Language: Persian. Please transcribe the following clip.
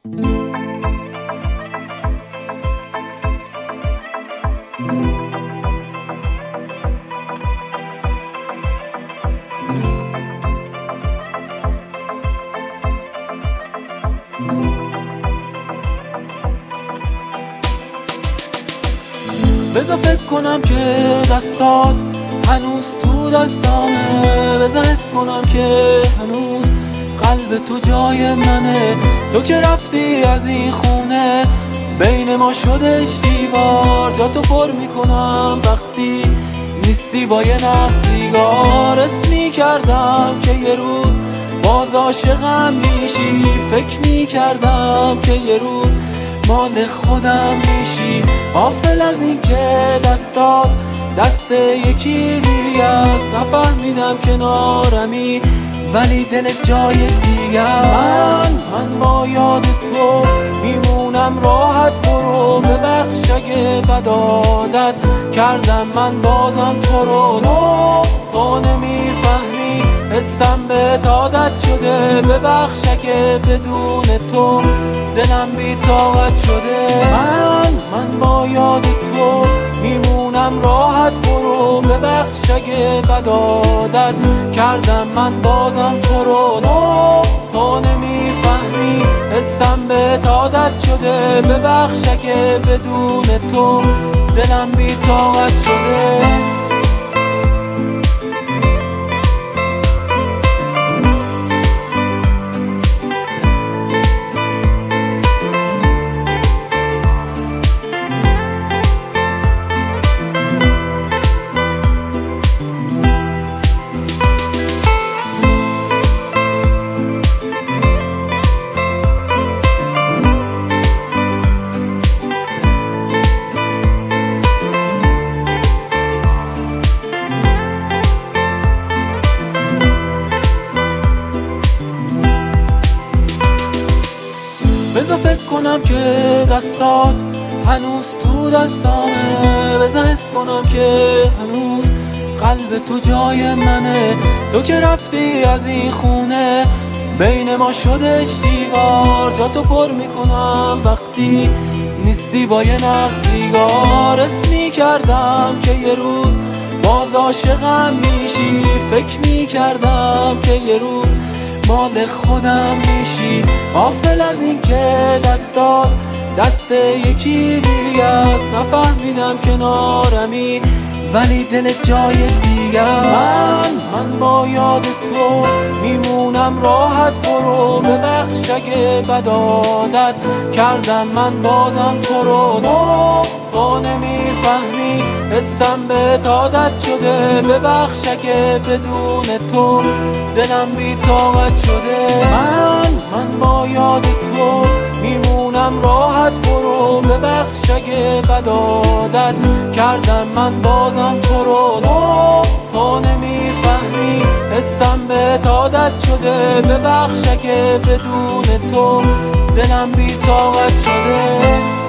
بذار فکر کنم که دستات هنوز تو دستامه، بذار حس کنم که هنوز قلب تو جای منه. تو که رفتی از این خونه بین ما شدش دیوار، جا تو پر میکنم وقتی نیستی با یه نخ سیگار. حس میکردم که یه روز باز عاشقم میشی، فکر میکردم که یه روز مال خودم میشی. غافل از این که دستات دست یکی دیگه است، نفهمیدم کنارمی ولی دل جای دیگه. من با یاد تو میمونم راحت، برو ببخش اگه بد عادت کردم من بازم تو رو. تو نمیفهمی حسم به عادت شده، ببخش اگه بدون تو دلم بی طاقت شده. من با یاد تو میمونم راحت، برو ببخش اگه بد عادت کردم من بازم تو رو. تو نمیفهمی حسم به عادت شده، ببخش اگه بدون تو دلم بی طاقت شده. بذار فکر کنم که دستات هنوز تو دستامه، بذار حس کنم که هنوز قلب تو جای منه. تو که رفتی از این خونه بین ما شدش دیوار، جا تو پر میکنم وقتی نیستی با یه نخ سیگار. حس میکردم که یه روز باز عاشقم میشی، فکر میکردم که یه روز مال خودم میشی. غافل از این که دستات دست یکی دیگه است، نفهمیدم کنارمی ولی دل جای دیگه. من با یاد تو میمونم راحت، برو ببخش اگه بد عادت کردم من بازم تو رو. تو نمیفهمی حسم به عادت شده، ببخش اگه بدون تو دلم بی طاقت شده. من با یاد تو میمونم راحت، برو ببخش اگه بد عادت کردم من بازم تو رو. تو نمیفهمی حسم به عادت شده، ببخش اگه بدون تو دلم بی طاقت شده.